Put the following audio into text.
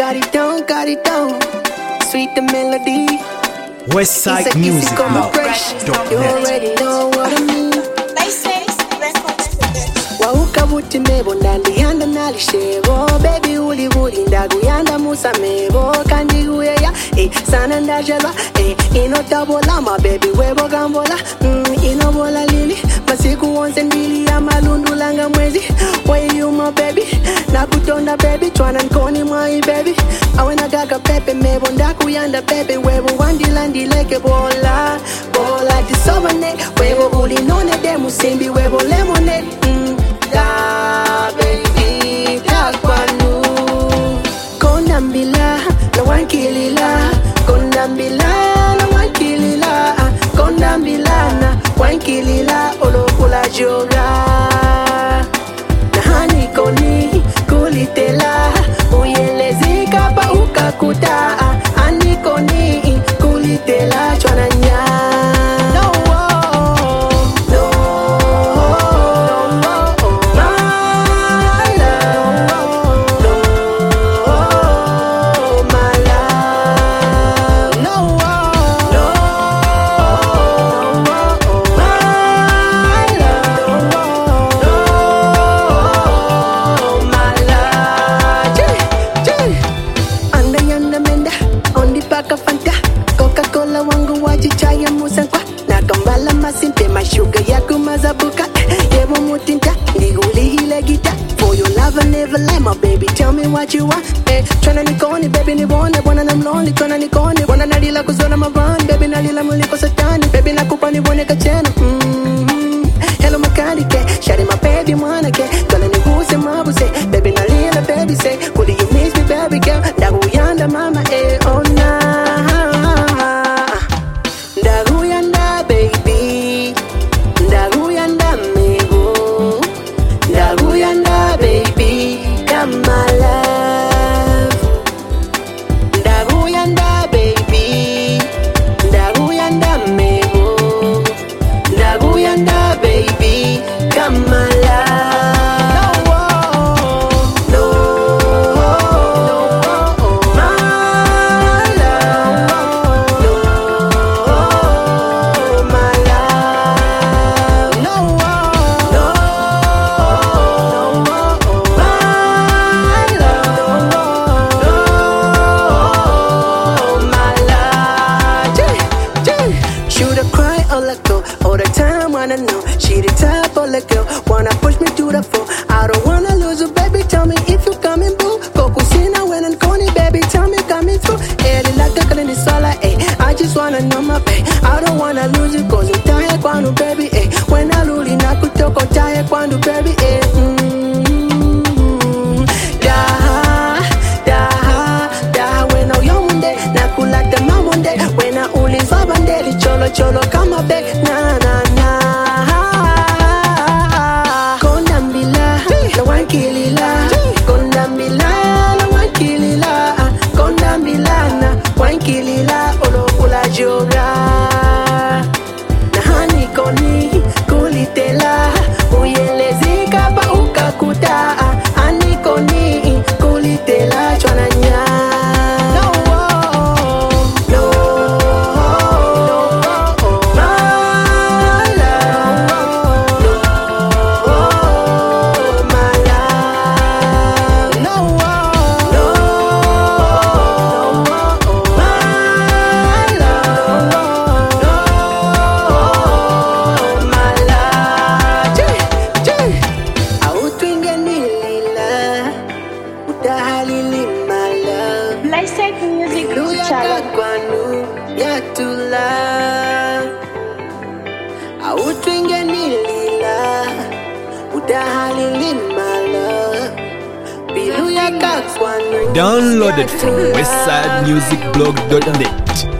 got it down. Sweet the melody. Westside Music Blog. You already know what I mean. Wauka buti mebo ndandi yanda nalishebo. Baby uli ndagu yanda musa mebo. Kandi guyeya, sana ndajela. Ino tabola, my baby webo gambola. Ino bola lili. Masiku onse mbili ya malundu langa mwezi. Where you my baby? Nakutonda baby, twana nkoni mwai baby. Awena gaga pepe mebo ndaku yanda baby. Webo wandilandi leke bola. Bola disovane. Webo uli none demu simbi webo lemonade. Da baby, da kwanu. Kondambila, na wankilila. Kondambila, na wankilila. Kondambila, na wankilila. Olokula joga. Na hani koni, kulitela. Uyelezi kapa ukakuta. Hani koni, kulitela. Chwana nya. Coca-Cola wangu wajichaya musankwa. Nakambala masimpe mashuga yaku mazabuka. Yebo mutinta, niguli hile gita. For your love I never lie, my baby, tell me what you want. Chwana nikoni, baby ni wone, wana I'm lonely. Chwana nikoni, wana nalila kuzona mavani. Baby nalila muliko satani, baby nakupa ni wone kachena. Hello makanike, shari my baby mwanake. Kala ni huse mabuse, baby nalila baby say. Would you miss me baby girl? Dagu yanda mama oh nah. Ndaguyanda baby, ndaguyanda mego, ndaguyanda baby, come my love. Ndaguyanda baby, ndaguyanda mego, ndaguyanda baby, come my love. All the time wanna know she the type of the girl wanna push me to the floor. I don't wanna lose you, baby. Tell me if you coming, boo. Kokusina when I'm corny, baby. Tell me coming through. Like the color is all I just wanna know my baby. I don't wanna lose you, cause you're tired, quando, baby. When I lose, I could talk, tired, quando, baby. When I young one day, nakula the mom one day. When I only five one day, cholo cholo come up back, na na na. Kondambila, na wankilila. Kondambila, na wankilila. Kondambila, na wankilila. Olokula joga. Na hani koni, kulitela. Uyelezi kapa ukakuta. Hani koni, kulitela. Chwana nya. Downloaded from westsidemusicblog.net.